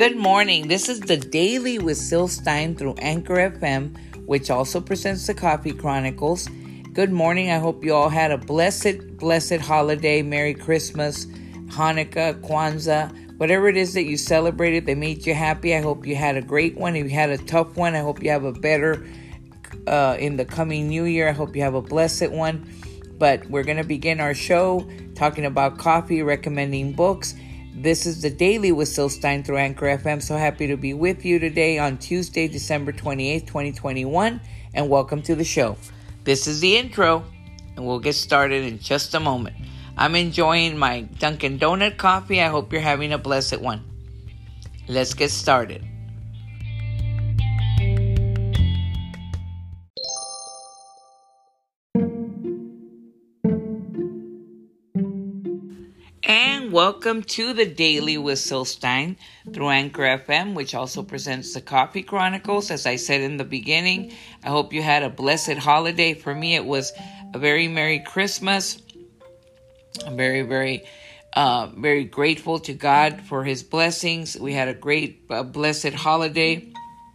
Good morning. This is the Daily with Syl Stein through Anchor FM, which also presents the Coffee Chronicles. Good morning. I hope you all had a blessed holiday. Merry Christmas, Hanukkah, Kwanzaa, whatever it is that you celebrated that made you happy. I hope you had a great one. If you had a tough one, I hope you have a better in the coming new year. I hope you have a blessed one. But we're going to begin our show talking about coffee, recommending books. This is the Daily with Syl Stein through Anchor FM. So happy to be with you today on Tuesday, December 28th, 2021. And welcome to the show. This is the intro, and we'll get started in just a moment. I'm enjoying my Dunkin' Donut coffee. I hope you're having a blessed one. Let's get started. And welcome to the Daily with Syl Stein through Anchor FM, which also presents the Coffee Chronicles. As I said in the beginning, I hope you had a blessed holiday. For me, it was a very Merry Christmas. I'm very grateful to God for His blessings. We had a great, blessed holiday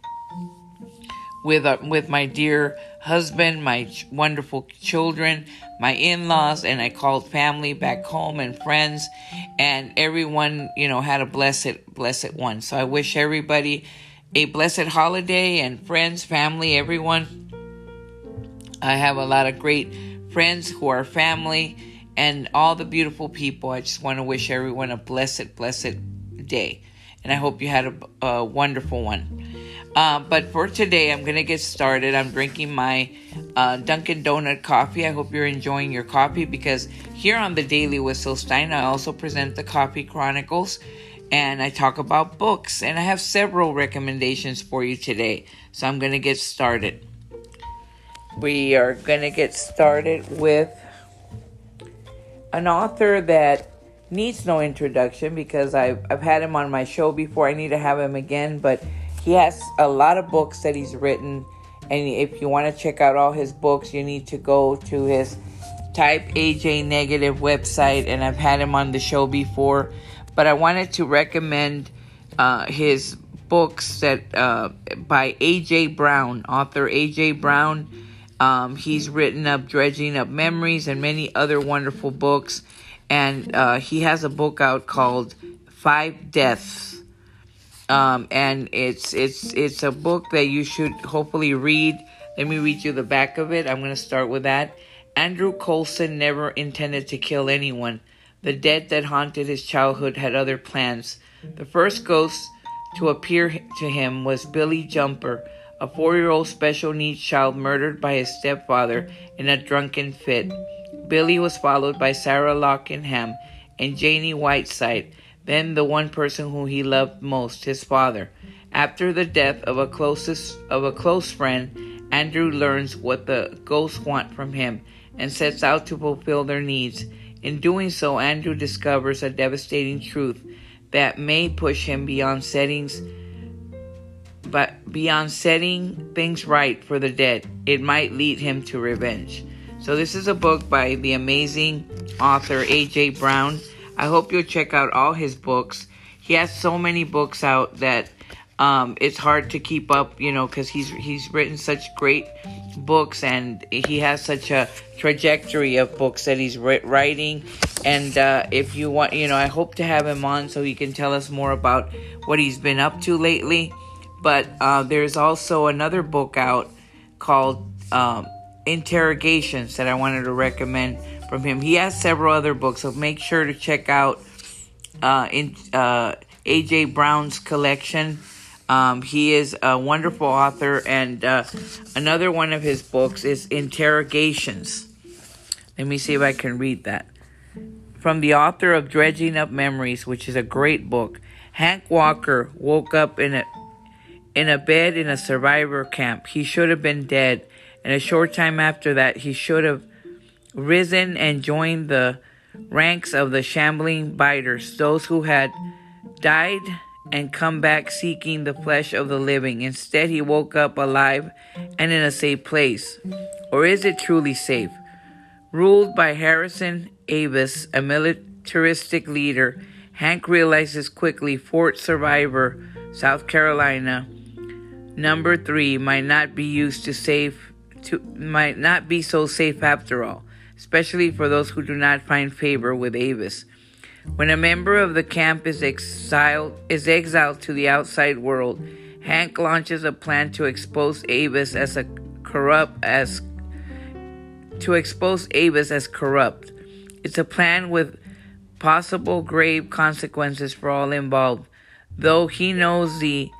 with my dear husband, my wonderful children, my in-laws, and I called family back home and friends, and everyone, had a blessed one. So I wish everybody a blessed holiday, and friends, family, everyone. I have a lot of great friends who are family, and all the beautiful people. I just want to wish everyone a blessed day, and I hope you had a wonderful one. But for today, I'm going to get started. I'm drinking my Dunkin' Donut coffee. I hope you're enjoying your coffee, because here on the Daily with Syl Stein, I also present the Coffee Chronicles, and I talk about books. And I have several recommendations for you today. So I'm going to get started. We are going to get started with an author that needs no introduction, because I've had him on my show before. I need to have him again, but he has a lot of books that he's written, and if you want to check out all his books, you need to go to his Type AJ Negative website, and I've had him on the show before, but I wanted to recommend his books that by A.J. Brown, author A.J. Brown. He's written up Dredging Up Memories and many other wonderful books, and he has a book out called 5 Deaths. And it's a book that you should hopefully read. Let me read you the back of it. I'm going to start with that. Andrew Coulson never intended to kill anyone. The dead that haunted his childhood had other plans. The first ghost to appear to him was Billy Jumper, a 4-year-old special needs child murdered by his stepfather in a drunken fit. Billy was followed by Sarah Lockingham and Janie Whiteside, then the one person who he loved most, his father. After the death of a close friend, Andrew learns what the ghosts want from him and sets out to fulfill their needs. In doing so, Andrew discovers a devastating truth that may push him beyond setting things right for the dead. It might lead him to revenge. So this is a book by the amazing author A.J. Brown. I hope you'll check out all his books. He has so many books out that it's hard to keep up, because he's written such great books, and he has such a trajectory of books that he's writing. And if you want, I hope to have him on so he can tell us more about what he's been up to lately. But there's also another book out called Interrogations that I wanted to recommend from him. He has several other books, so make sure to check out A.J. Brown's collection. He is a wonderful author, and another one of his books is Interrogations. Let me see if I can read that. From the author of Dredging Up Memories, which is a great book. Hank Walker woke up in a bed in a survivor camp. He should have been dead, and a short time after that, he should have risen and joined the ranks of the shambling biters, those who had died and come back seeking the flesh of the living. Instead, he woke up alive and in a safe place. Or is it truly safe? Ruled by Harrison Avis, a militaristic leader, Hank realizes quickly Fort Survivor South Carolina. Number 3, might not be so safe after all, especially for those who do not find favor with Avis. When a member of the camp is exiled to the outside world, Hank launches a plan to expose Avis as corrupt. It's a plan with possible grave consequences for all involved. Though he knows the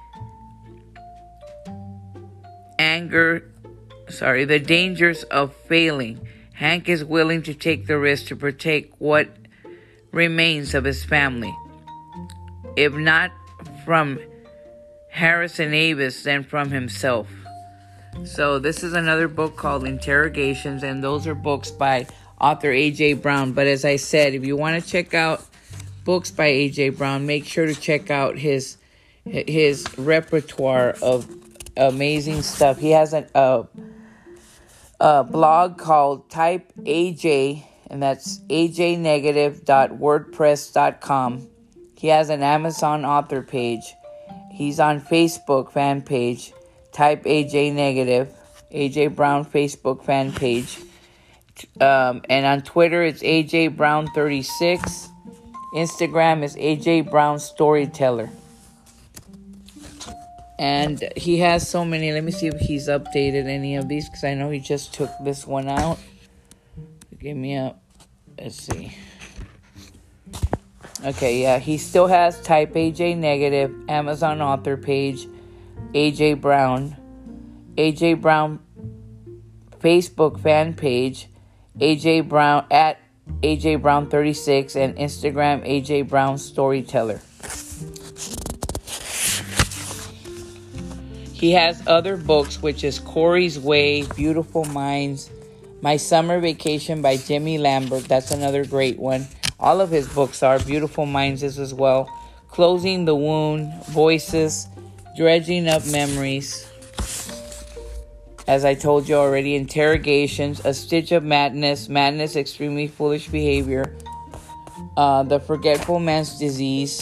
dangers of failing, Hank is willing to take the risk to protect what remains of his family. If not from Harris and Avis, then from himself. So this is another book called Interrogations, and those are books by author A.J. Brown. But as I said, if you want to check out books by A.J. Brown, make sure to check out his repertoire of amazing stuff. He has a blog called Type AJ, and that's ajnegative.wordpress.com. He has an Amazon author page. He's on Facebook fan page, Type AJ Negative, AJ Brown Facebook fan page. And on Twitter, it's AJ Brown 36. Instagram is AJ Brown Storyteller. And he has so many. Let me see if he's updated any of these, because I know he just took this one out. Give me up. Let's see. Okay, yeah, he still has Type AJ Negative, Amazon author page, AJ Brown Facebook fan page, AJ Brown at AJ Brown 36, and Instagram AJ Brown Storyteller. He has other books, which is Corey's Way, Beautiful Minds, My Summer Vacation by Jimmy Lambert. That's another great one. All of his books are. Beautiful Minds is as well. Closing the Wound, Voices, Dredging Up Memories. As I told you already, Interrogations, A Stitch of Madness, Madness, Extremely Foolish Behavior, The Forgetful Man's Disease.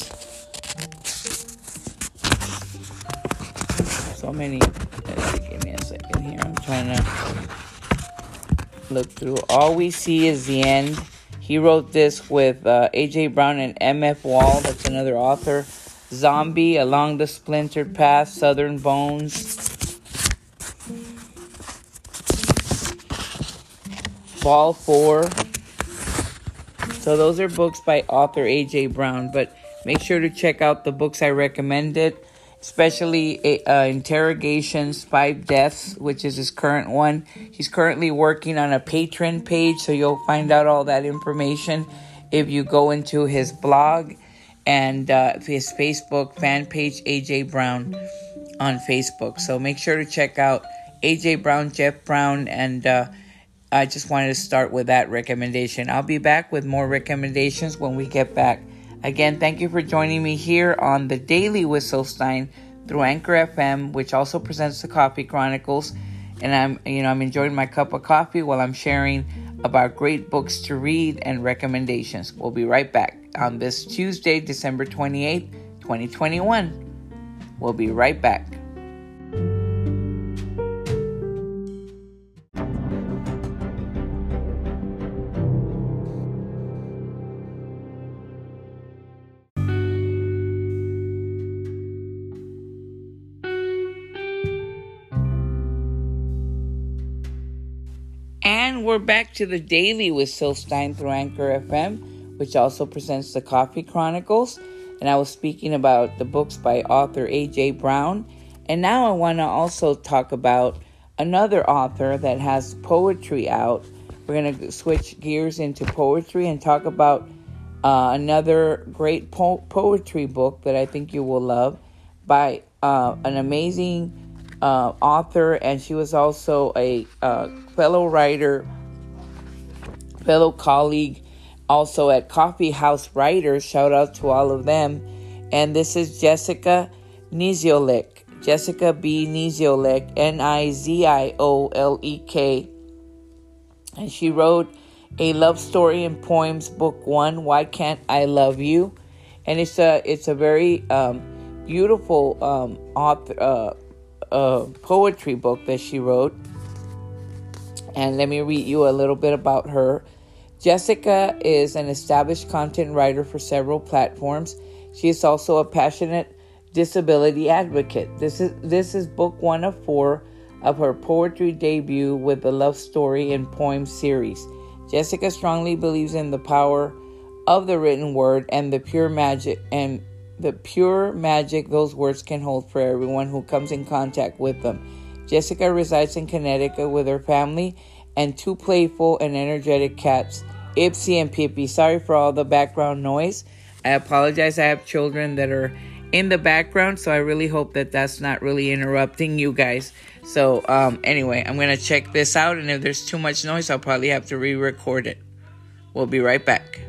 So many. Give me a second here. I'm trying to look through. All We See Is the End. He wrote this with A.J. Brown and M.F. Wall. That's another author. Zombie, Along the Splintered Path, Southern Bones. Ball 4. So those are books by author A.J. Brown. But make sure to check out the books I recommended, especially Interrogations, 5 Deaths, which is his current one. He's currently working on a Patreon page, so you'll find out all that information if you go into his blog and his Facebook fan page, AJ Brown, on Facebook. So make sure to check out AJ Brown, Jeff Brown, and I just wanted to start with that recommendation. I'll be back with more recommendations when we get back. Again, thank you for joining me here on the Daily Whistlestein through Anchor FM, which also presents the Coffee Chronicles. And I'm enjoying my cup of coffee while I'm sharing about great books to read and recommendations. We'll be right back on this Tuesday, December 28th, 2021. We'll be right back. And we're back to the Daily with Silstein through Anchor FM, which also presents the Coffee Chronicles. And I was speaking about the books by author A.J. Brown. And now I want to also talk about another author that has poetry out. We're going to switch gears into poetry and talk about another great poetry book that I think you will love by an amazing author, and she was also a fellow writer, fellow colleague, also at Coffee House Writers. Shout out to all of them. And this is Jessica Niziolek. Jessica B. Niziolek, Niziolek. And she wrote a love story and poems book 1, Why Can't I Love You? And it's a very beautiful poetry book that she wrote. And let me read you a little bit about her. Jessica is an established content writer for several platforms. She is also a passionate disability advocate. This is book 1 of 4 of her poetry debut with the Love Story and Poem series. Jessica strongly believes in the power of the written word and the pure magic those words can hold for everyone who comes in contact with them. Jessica resides in Connecticut with her family and 2 playful and energetic cats, Ipsy and Pippi. Sorry for all the background noise. I apologize. I have children that are in the background, so I really hope that that's not really interrupting you guys. So anyway, I'm going to check this out, and if there's too much noise, I'll probably have to re-record it. We'll be right back.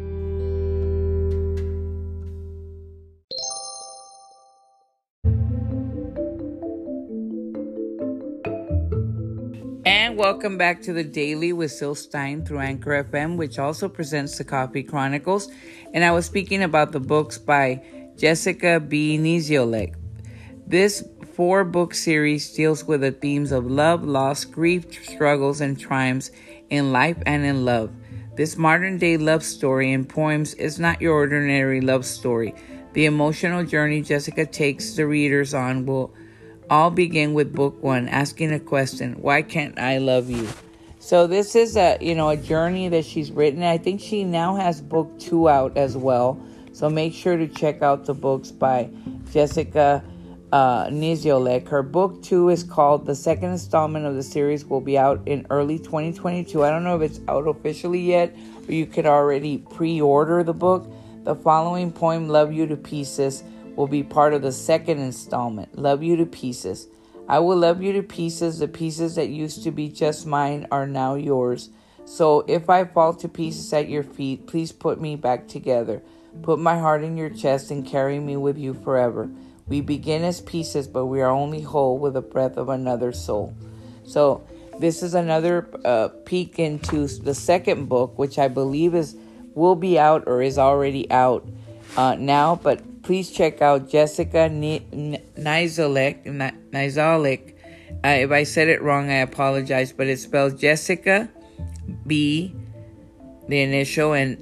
And welcome back to the Daily with Syl Stein through Anchor FM, which also presents the Coffee Chronicles. And I was speaking about the books by Jessica B. Niziolek. This 4-book series deals with the themes of love, loss, grief, struggles, and triumphs in life and in love. This modern-day love story in poems is not your ordinary love story. The emotional journey Jessica takes the readers on will all begin with book 1, asking a question: why can't I love you? So this is a journey that she's written. I think she now has book 2 out as well. So make sure to check out the books by Jessica Niziolek. Her book 2 is called The Second Installment of the series, will be out in early 2022. I don't know if it's out officially yet, or you could already pre-order the book. The following poem, Love You to Pieces, will be part of the second installment, Love You to Pieces. I will love you to pieces. The pieces that used to be just mine are now yours. So if I fall to pieces at your feet, please put me back together. Put my heart in your chest and carry me with you forever. We begin as pieces, but we are only whole with the breath of another soul. So this is another peek into the second book, which I believe will be out or is already out now. But please check out Jessica Niziolek. If I said it wrong, I apologize. But it's spelled Jessica B, the initial, and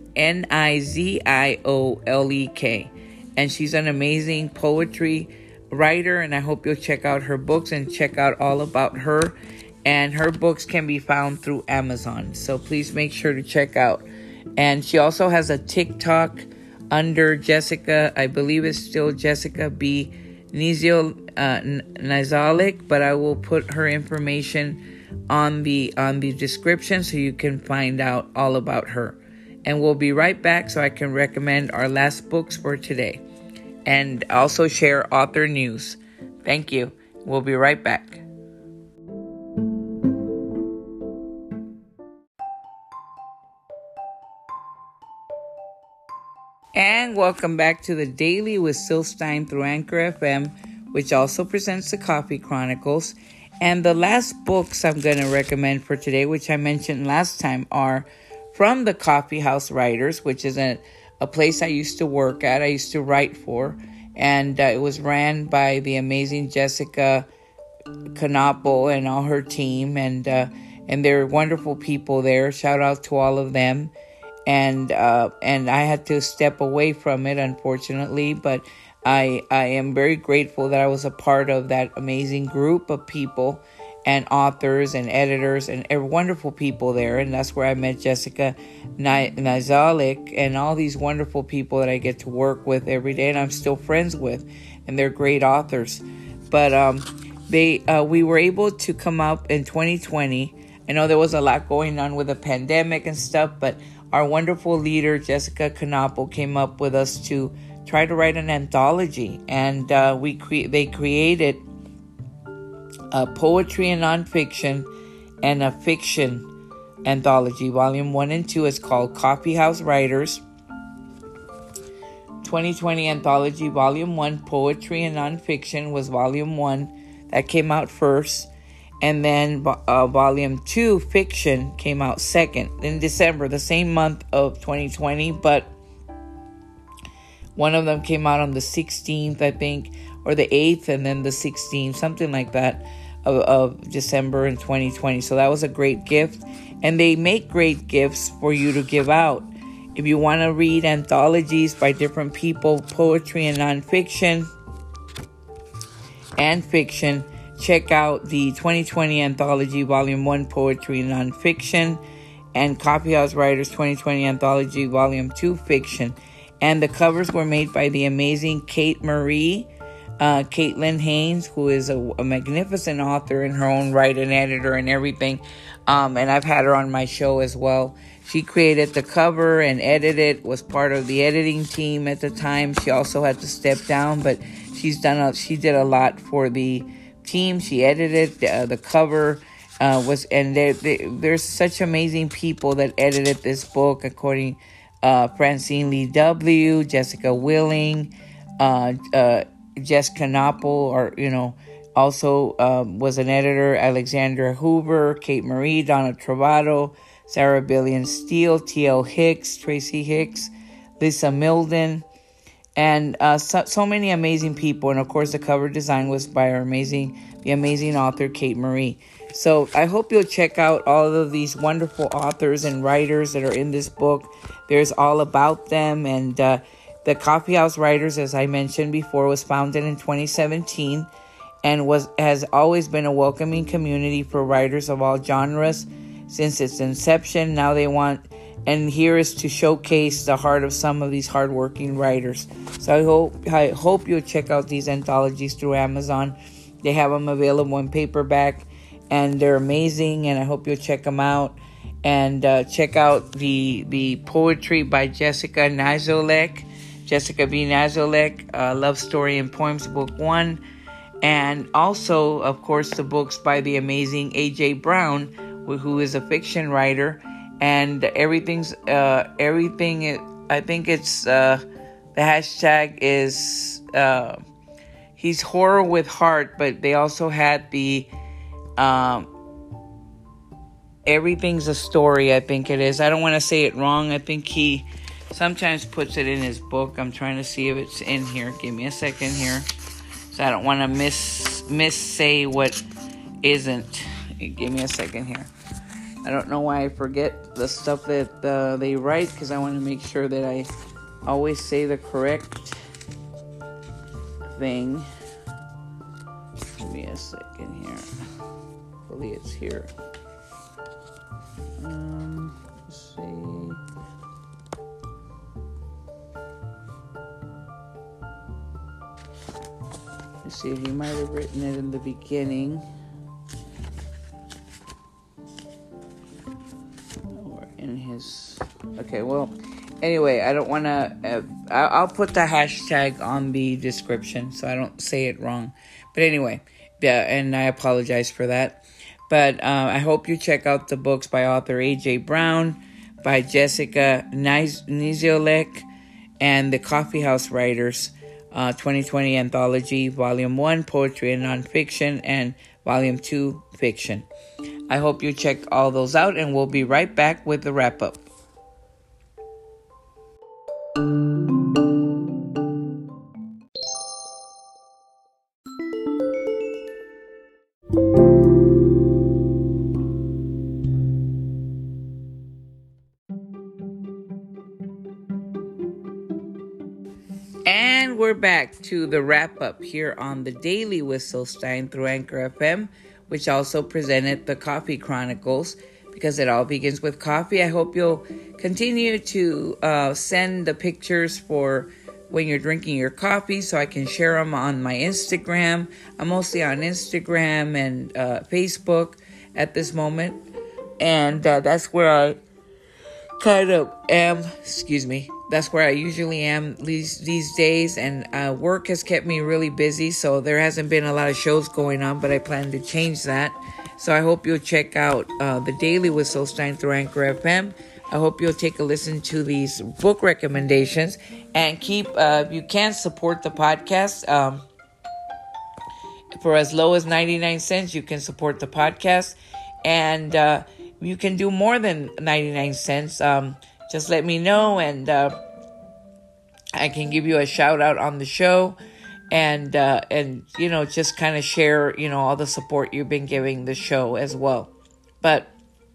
Niziolek. And she's an amazing poetry writer, and I hope you'll check out her books and check out all about her. And her books can be found through Amazon, so please make sure to check out. And she also has a TikTok under Jessica, I believe it's still Jessica B. Niziolek, but I will put her information on the description so you can find out all about her. And we'll be right back so I can recommend our last books for today and also share author news. Thank you. We'll be right back. And welcome back to the Daily with Syl Stein through Anchor FM, which also presents the Coffee Chronicles. And the last books I'm going to recommend for today, which I mentioned last time, are from the Coffee House Writers, which is a place I used to work at. I used to write for, and it was ran by the amazing Jessica Knappel and all her team, and they're wonderful people there. Shout out to all of them. And I had to step away from it, unfortunately, but I am very grateful that I was a part of that amazing group of people and authors and editors and wonderful people there. And that's where I met Jessica Niziolek and all these wonderful people that I get to work with every day and I'm still friends with, and they're great authors. But we were able to come up in 2020. I know there was a lot going on with the pandemic and stuff, but our wonderful leader, Jessica Knappel, came up with us to try to write an anthology. And they created a poetry and nonfiction and a fiction anthology. Volume 1 and 2 is called Coffee House Writers 2020 Anthology. Volume 1, Poetry and Nonfiction, was Volume 1. That came out first. And then Volume 2, Fiction, came out second in December, the same month of 2020. But One of them came out on the 16th, I think, or the 8th, and then the 16th, something like that, of December in 2020. So that was a great gift. And they make great gifts for you to give out. If you want to read anthologies by different people, poetry and nonfiction and fiction, check out the 2020 Anthology Volume 1 Poetry and Nonfiction and Coffeehouse Writers 2020 Anthology Volume 2 Fiction. And the covers were made by the amazing Kate Marie, Caitlin Haynes, who is a magnificent author in her own right, and editor and everything. And I've had her on my show as well. She created the cover and edited, was part of the editing team at the time. She also had to step down, but she did a lot for the team. She edited the cover. There's such amazing people that edited this book, according Francine Lee W., Jessica Willing, Jess Knopple, also was an editor, Alexandra Hoover, Kate Marie, Donna Travato, Sarah Billion Steele, T.L. Hicks, Tracy Hicks, Lisa Milden, and so many amazing people. And of course, the cover design was by the amazing author Kate Marie. So I hope you'll check out all of these wonderful authors and writers that are in this book. There's all about them. And the Coffeehouse Writers, as I mentioned before, was founded in 2017 and has always been a welcoming community for writers of all genres since its inception. Now and here is to showcase the heart of some of these hardworking writers. So I hope you'll check out these anthologies through Amazon. They have them available in paperback, and they're amazing, and I hope you'll check them out. And check out the poetry by Jessica B. Nazolek, Love Story and Poems, Book 1. And also, of course, the books by the amazing A.J. Brown, who is a fiction writer. And everything, I think it's, the hashtag is, he's horror with heart, but they also had the, everything's a story, I think it is. I don't want to say it wrong. I think he sometimes puts it in his book. I'm trying to see if it's in here. Give me a second here. So I don't want to miss say what isn't. Give me a second here. I don't know why I forget the stuff that they write, because I want to make sure that I always say the correct thing. Give me a second here. Hopefully it's here. Let's see. Let's see, he might have written it in the beginning. Okay, well, anyway, I don't want to, I'll put the hashtag on the description so I don't say it wrong. But anyway, yeah, and I apologize for that. But I hope you check out the books by author A.J. Brown, by Jessica Niziolek, and the Coffeehouse Writers, 2020 Anthology, Volume 1, Poetry and Nonfiction, and Volume 2, Fiction. I hope you check all those out, and we'll be right back with the wrap-up. And we're back to the wrap-up here on the Daily with Stein through Anchor FM, which also presented the Coffee Chronicles, because it all begins with coffee. I hope you'll continue to send the pictures for when you're drinking your coffee so I can share them on my Instagram. I'm mostly on Instagram and Facebook at this moment. And that's where I kind of am. That's where I usually am these days, and work has kept me really busy, so there hasn't been a lot of shows going on, but I plan to change that. So I hope you'll check out the Daily with Stein through Anchor FM. I hope you'll take a listen to these book recommendations, and if you can, support the podcast. For as low as 99 cents, you can support the podcast, and you can do more than 99 cents. Just let me know, and I can give you a shout out on the show, and just kind of share all the support you've been giving the show as well. But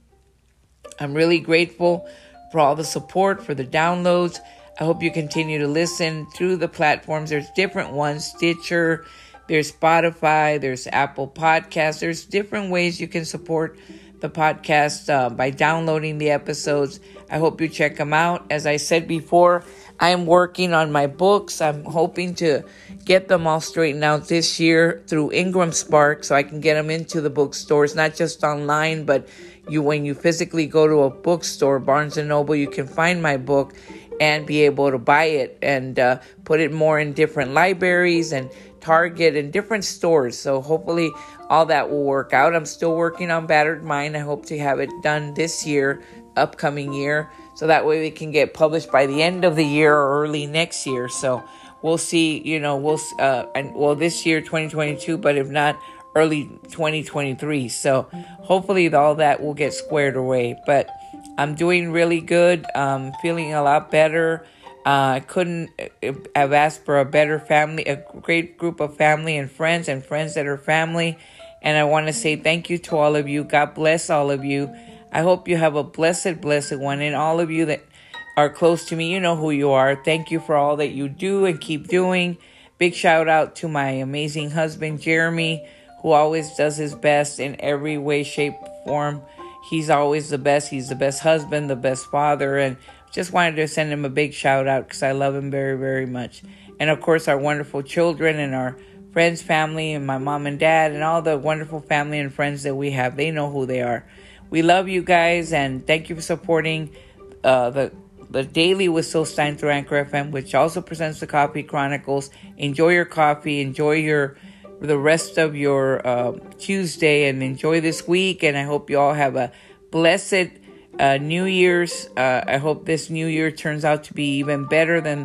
I'm really grateful for all the support, for the downloads. I hope you continue to listen through the platforms. There's different ones: Stitcher, there's Spotify, there's Apple Podcasts. There's different ways you can support the podcast by downloading the episodes. I hope you check them out. As I said before, I am working on my books. I'm hoping to get them all straightened out this year through Ingram Spark, so I can get them into the bookstores, not just online, but when you physically go to a bookstore, Barnes & Noble, you can find my book and be able to buy it and put it more in different libraries and Target and different stores. So hopefully all that will work out. I'm still working on Battered Mind. I hope to have it done this year, upcoming year, so that way we can get published by the end of the year or early next year. So we'll see, this year, 2022, but if not, early 2023. So hopefully all that will get squared away. But I'm doing really good. Feeling a lot better. I couldn't have asked for a better family, a great group of family and friends that are family. And I want to say thank you to all of you. God bless all of you. I hope you have a blessed one. And all of you that are close to me, you know who you are. Thank you for all that you do and keep doing. Big shout out to my amazing husband, Jeremy, who always does his best in every way, shape, form. He's always the best. He's the best husband, the best father, and just wanted to send him a big shout out because I love him very, very much. And of course, our wonderful children and our friends, family, and my mom and dad, and all the wonderful family and friends that we have. They know who they are. We love you guys, and thank you for supporting the Daily with Syl Stein through Anchor FM, which also presents the Coffee Chronicles. Enjoy your coffee. Enjoy the rest of your Tuesday, and enjoy this week. And I hope you all have a blessed New Year's. I hope this New Year turns out to be even better than,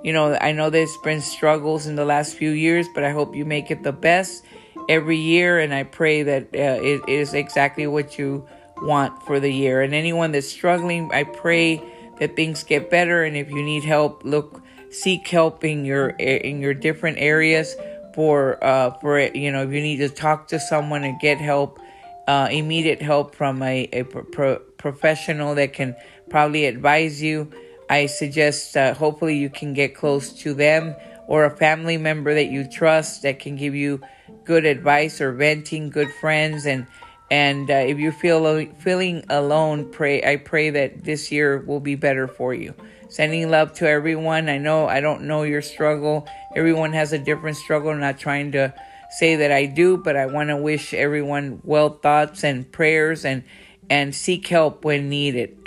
I know there's been struggles in the last few years, but I hope you make it the best every year. And I pray that it is exactly what you want for the year. And anyone that's struggling, I pray that things get better. And if you need help, seek help in your different areas for it. If you need to talk to someone and get help, immediate help from a professional that can probably advise you, I suggest hopefully you can get close to them, or a family member that you trust that can give you good advice, or venting, good friends. And if you feeling alone, I pray that this year will be better for you. Sending love to everyone. I don't know your struggle. Everyone has a different struggle. I'm not trying to say that I do, but I want to wish everyone well thoughts and prayers, and seek help when needed.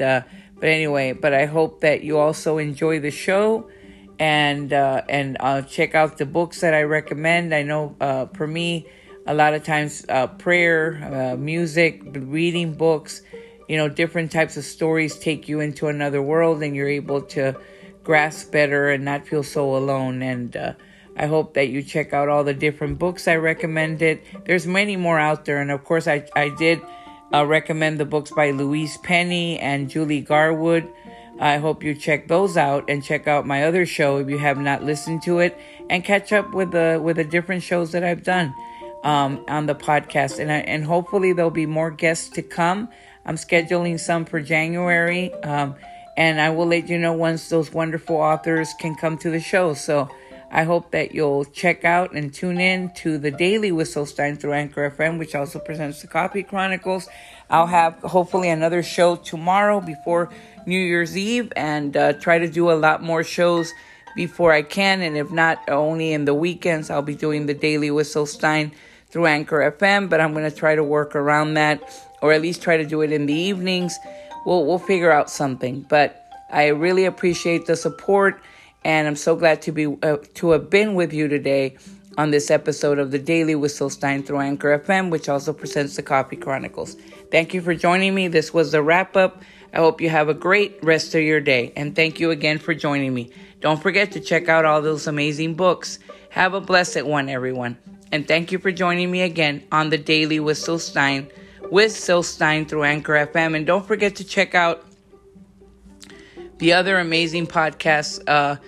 But I hope that you also enjoy the show, and check out the books that I recommend. I know for me, a lot of times prayer, music, reading books, different types of stories take you into another world, and you're able to grasp better and not feel so alone. And I hope that you check out all the different books I recommended. There's many more out there. And of course, I did recommend the books by Louise Penny and Julie Garwood. I hope you check those out, and check out my other show if you have not listened to it, and catch up with the different shows that I've done on the podcast. And hopefully there'll be more guests to come. I'm scheduling some for January, and I will let you know once those wonderful authors can come to the show. So I hope that you'll check out and tune in to the Daily with Syl Stein through Anchor FM, which also presents the Coffee Chronicles. I'll have hopefully another show tomorrow before New Year's Eve, and try to do a lot more shows before I can. And if not, only in the weekends, I'll be doing the Daily with Syl Stein through Anchor FM, but I'm going to try to work around that, or at least try to do it in the evenings. We'll figure out something. But I really appreciate the support, and I'm so glad to have been with you today on this episode of the Daily with Syl Stein through Anchor FM, which also presents the Coffee Chronicles. Thank you for joining me. This was the wrap-up. I hope you have a great rest of your day, and thank you again for joining me. Don't forget to check out all those amazing books. Have a blessed one, everyone. And thank you for joining me again on the Daily with Syl Stein through Anchor FM. And don't forget to check out the other amazing podcasts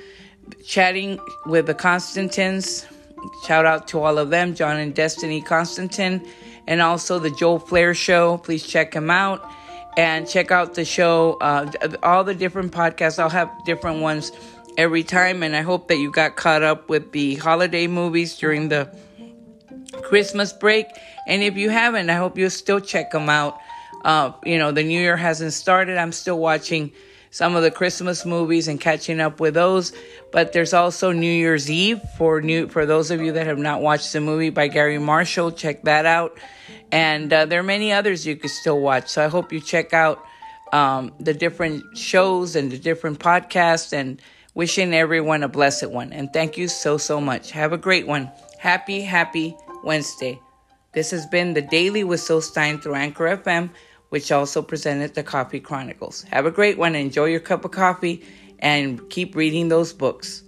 Chatting with the Constantins. Shout out to all of them, John and Destiny Constantine, and also the Joel Flair Show. Please check him out and check out the show, all the different podcasts. I'll have different ones every time, and I hope that you got caught up with the holiday movies during the Christmas break. And if you haven't, I hope you'll still check them out. The new year hasn't started. I'm still watching some of the Christmas movies and catching up with those. But there's also New Year's Eve for those of you that have not watched the movie by Gary Marshall. Check that out. And there are many others you can still watch. So I hope you check out the different shows and the different podcasts, and wishing everyone a blessed one. And thank you so, so much. Have a great one. Happy Wednesday. This has been the Daily with Syl Stein through Anchor FM, which also presented the Coffee Chronicles. Have a great one. Enjoy your cup of coffee and keep reading those books.